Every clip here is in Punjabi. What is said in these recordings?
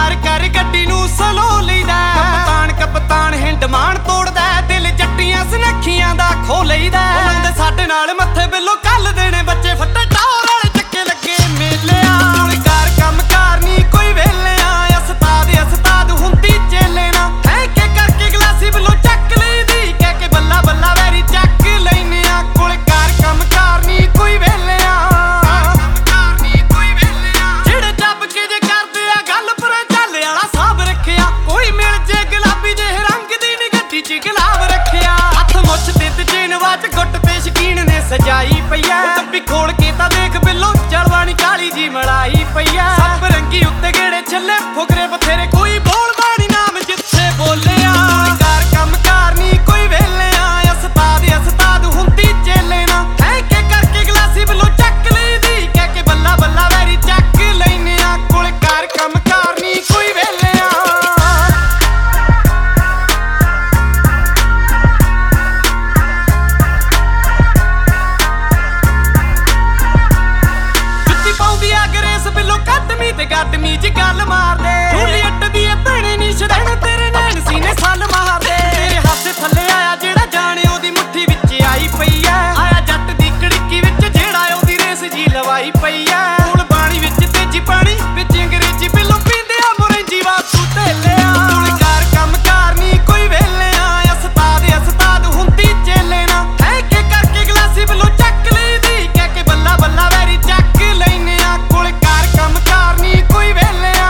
ਕਾਰ ਕਰ ਗੱਡੀ ਨੂੰ ਸਲੋ ਲਈਦਾ। ਕਪਤਾਨ ਹਿੰਡ ਮਾਣ ਤੋੜਦਾ, ਦਿਲ ਜੱਟੀਆਂ ਸੁਨੱਖੀਆਂ ਦਾ ਖੋ ਲਈਦਾ। ਲਾਉਂਦੇ ਸਾਡੇ ਨਾਲ ਮੱਥੇ ਬਿੱਲੋ ਕੱਲ ਦੇਣੇ ਬੱਚੇ ਫੱਟੇ ਟੌਰ ਵਾਲੇ ਚੱਕੇ ਲੱਗੇ ਮੇਲਿਆ। ਕਾਰ ਕੰਮ ਕਾਰ ਨੀ ਕੋਈ ਵੇਲਿਆ, ਅਸਤਾਦ ਹੁੰਦੀ ਚੇਲੇ ਨਾ। ਕਹਿ ਕੇ ਕਰਕੇ ਗਲਾਸੀ ਬਿੱਲੋ ਚੱਕ ਲਈਦੀ, ਕਹਿ ਕੇ ਬੱਲਾ ਬੱਲਾ ਵੈਰੀ ਚੱਕ ਲੈਨੇ ਆ। ਕੋਲ ਕਾਰ ਕੰਮ ਕਾਰ ਨੀ ਕੋਈ ਵੇਲਿਆ, ਜਿਹੜੇ ਚੱਬ ਕੇ ਜੇ ਕਰਦੇ ਆ ਗੱਲ ਪਰ ਚੱਲ ਵਾਲਾ ਸਾਬ ਰੱਖਿਆ। ਕੋਈ ਮਿਲ ਜੇ ਗੁਲਾਬੀ ਜਿਹੇ ਰੰਗ ਦੀ ਨੀ ਗੱਡੀ ਚ ਗੁਲਾਬ ਰੱਖਿਆ। ਹੱਥ ਮੁੱਛ ਤੇ ਚੇਨ ਵਾਚ ਗੁੱਟ ਤੇ ਸ਼ਕੀਨ ਨੇ ਸਜਾਈ ਪਈਆ। ਡੱਬੀ ਖੋਲ ਕੇ ਤਾਂ ਦੇਖ ਬਿੱਲੋ ਚਲਵਾਣੀ ਕਾਲੀ ਜੀ ਮਲਾਈ ਪਈਆ। ਸਭ ਰੰਗੀ ਉੱਤੇ ਗੇੜੇ ਛੱਲੇ ਫੁਕਰੇ ਬਥੇਰੇ, ਕੋਈ ਬੋਲਦਾ ਨੀ ਨਾਮ ਜਿੱਥੇ ਬੋਲਿਆ। ਕਾਰ ਕੰਮ ਕਾਰ ਨੀ ਕੋਈ ਵੇਲਿਆ, ਅਸਤਾਦ ਹੁੰਦੀ ਚੇਲੇ ਨਾ। ਕਹਿ ਕੇ ਕਰਕੇ ਗਲਾਸੀ ਬਿੱਲੋ ਚੱਕ ਲਈਦੀ, ਕਹਿ ਕੇ ਬੱਲਾ ਬੱਲਾ ਵੈਰੀ ਚੱਕ ਲੈਨੇ ਆ। ਕੋਲ ਕਾਰ ਕੰਮ ਕਾਰ ਨੀ ਕੋਈ ਵੇਲਿਆ। ਜੁੱਤੀ ਪਾਉਂਦੀ ਆ ਗਰੇਸ ਬਿੱਲੋ ਕੱਟਮੀ ਤੇ ਗੱਡਮੀ ਚ ਗੱਲ ਮਾਰਦੇ। ਜੂਲੀਅਟ ਦੀ ਭੈਣੇ ਨੀ ਸ਼ਰਨ ਤੇਰੇ ਨੈਣ ਸੀਨੇ ਸੱਲ ਮਾਰਦੇ। ਤੇਰੇ ਹੱਥ ਥੱਲੇ ਆਇਆ ਜਿਹੜਾ ਜਾਣੇ ਉਹਦੀ ਮੁੱਠੀ ਵਿੱਚ ਆਈ ਪਈ ਐ। ਆਇਆ ਜੱਟ ਦੀ ਕੜਿੱਕੀ ਵਿੱਚ ਜਿਹੜਾ ਉਹਦੀ ਰੇਸ ਜੀ ਲਵਾਈ ਪਈ ਐ। ਕੋਲ ਬਾਣੀ ਵਿੱਚ ਤੇਜੀ ਪਾਣੀ ਵਿੱਚ ਅੰਗਰੇਜ਼ੀ ਬਿੱਲੋ ਪੀਂਦੇ ਆ ਮੁਰੰਜੀ ਵਾਸੂ ਢੇਲਿਆ। ਕਾਰ ਕੰਮ ਕਾਰ ਨੀ ਕੋਈ ਵੇਲਿਆ, ਅਸਤਾਦ ਹੁੰਦੀ ਚੇਲੇ ਨਾ। ਕਹਿ ਕੇ ਕਰਕੇ ਗਲਾਸੀ ਬਿੱਲੋ ਚੱਕ ਲਈਦੀ, ਕਹਿ ਕੇ ਬੱਲਾ ਬੱਲਾ ਵੈਰੀ ਚੱਕ ਲੈਨੇ ਆ। ਕੋਲ ਕਾਰ ਕੰਮ ਕਾਰ ਨੀ ਕੋਈ ਵੇਲਿਆ।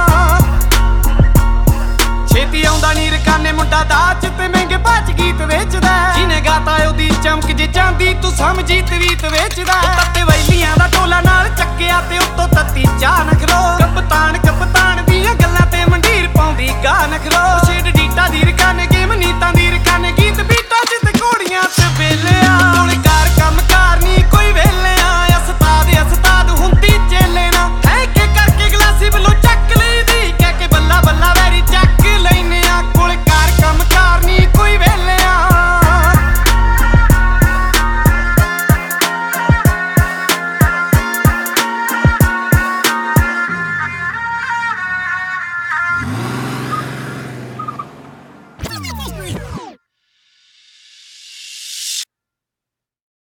ਛੇਤੀ ਆਉਂਦਾ ਨੀ ਰਕਾਨੇ ਮੁੰਡਾ ਦਾਚ ਤੇ ਮਹਿੰਗੇ ਭੱਜ ਗੀਤ ਵੇਚਦਾ। ਜਿਹਨੇ ਗਾਤਾ ਉਹਦੀ ਚਮਕ ਜੇ ਚਾਂਦੀ ਤੂੰ ਸਮਝੀ ਤਵੀਤ ਵੇਚਦਾ। ਤੱਤੇ ਵੈਲੀਆਂ ਦਾ ਟੋਲਾ ਨਾਲ ਚੱਕਿਆ ਤੇ ਉੱਤੋਂ ਤੱਤੀ ਚਾਹ ਨਖਰੋ।